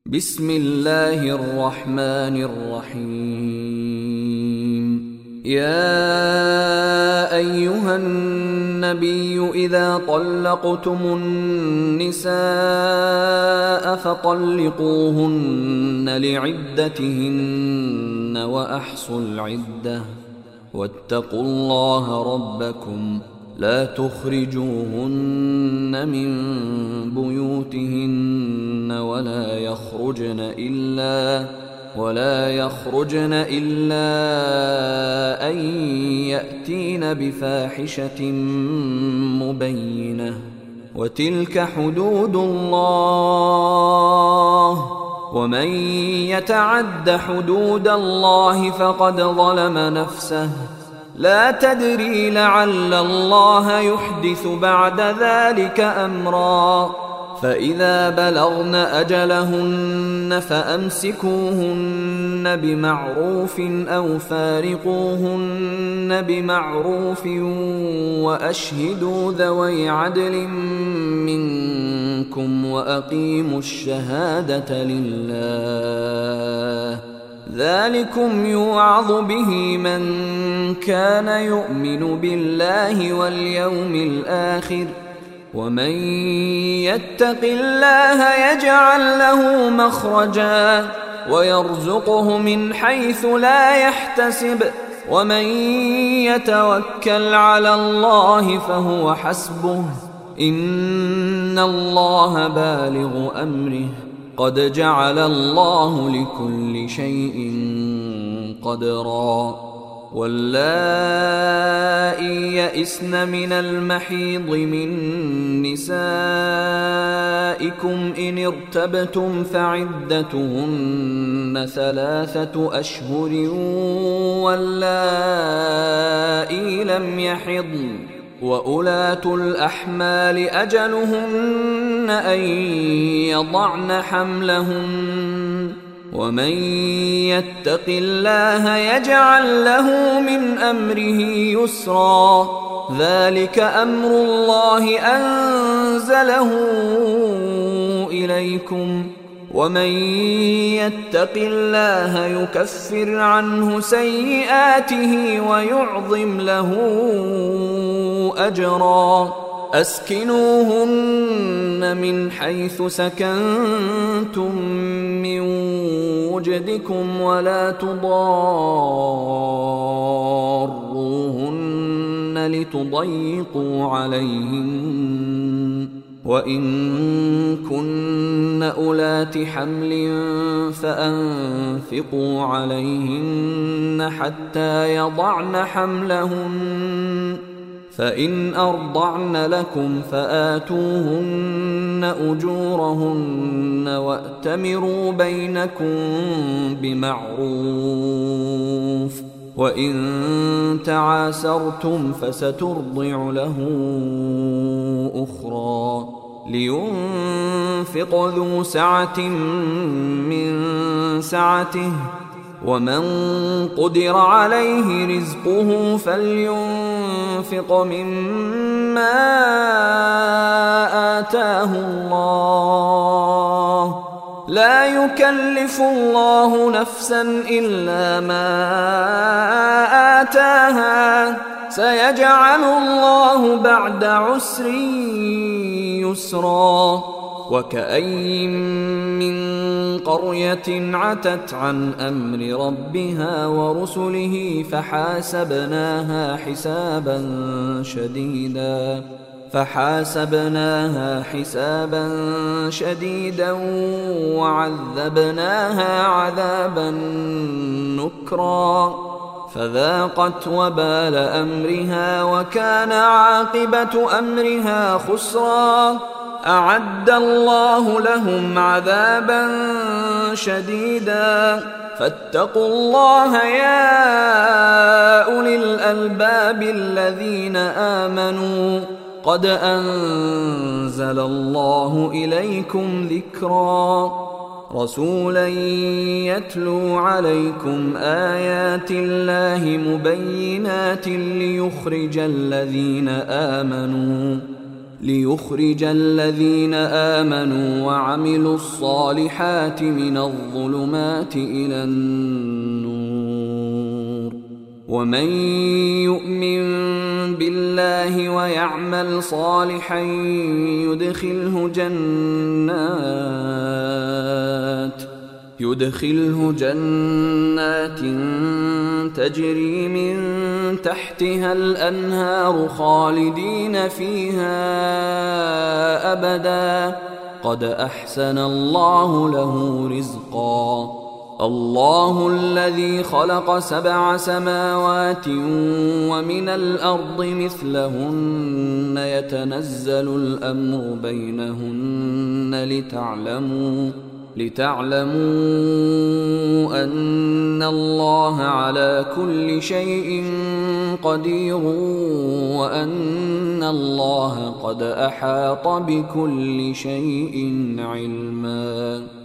بسم الله الرحمن الرحيم. يا أيها النبي إذا طلقتم النساء فطلقوهن لعدتهن وأحصوا العدة واتقوا الله ربكم لا تخرجوهن من بيوتهن ولا يخرجن إلا أن يأتين بفاحشة مبينة وتلك حدود الله ومن يتعد حدود الله فقد ظلم نفسه لا تدري لعل الله يحدث بعد ذلك أمرا. فإذا بلغن أجلهن فأمسكوهن بمعروف أو فارقوهن بمعروف وأشهدوا ذوي عدل منكم وأقيموا الشهادة لله ذلكم يوعظ به من كان يؤمن بالله واليوم الآخر ومن يتق الله يجعل له مخرجا ويرزقه من حيث لا يحتسب ومن يتوكل على الله فهو حسبه إن الله بالغ أمره قد جعل الله لكل شيء قدرا. واللائي يئسن من المحيض من نسائكم إن ارتبتم فعدتهن 3 أشهر واللائي لم يحضن وأولاة الأحمال أجلهن أن يضعن حملهن ومن يتق الله يجعل له من أمره يسرا ذلك أمر الله أنزله إليكم ومن يتق الله يكفر عنه سيئاته ويعظم له أجرا. أسكنوهن من حيث سكنتم من وجدكم ولا تضاروهن لتضيقوا عليهن وإن كن أولات حمل فأنفقوا عليهن حتى يضعن حملهن فإن أرضعن لكم فآتوهن أجورهن وأتمروا بينكم بمعروف وإن تعاسرتم فسترضع له أخرى لينفق ذو سعة من سعته ومن قدر عليه رزقه فلينفق مما آتاه الله لا يكلف الله نفسا إلا ما آتاها سيجعل الله بعد عسر يسرا. وكأين من قرية عتت عن أمر ربها ورسله فحاسبناها حسابا شديدا وعذبناها عذابا نكرا فذاقت وبال أمرها وكان عاقبة أمرها خسرا. أعد الله لهم عذابا شديدا فاتقوا الله يا أولي الألباب الذين آمنوا قد أنزل الله إليكم ذكرا رسولا يتلو عليكم آيات الله مبينات ليخرج الذين آمنوا ليخرج الذين آمنوا وعملوا الصالحات من الظلمات إلى النور. ومن يؤمن بالله ويعمل صالحا يدخله جنات تجري من تحتها الأنهار خالدين فيها أبدا قد أحسن الله له رزقا. الله الذي خلق 7 سماوات ومن الأرض مثلهن يتنزل الأمر بينهن لتعلموا أن الله على كل شيء قدير وأن الله قد أحاط بكل شيء علما.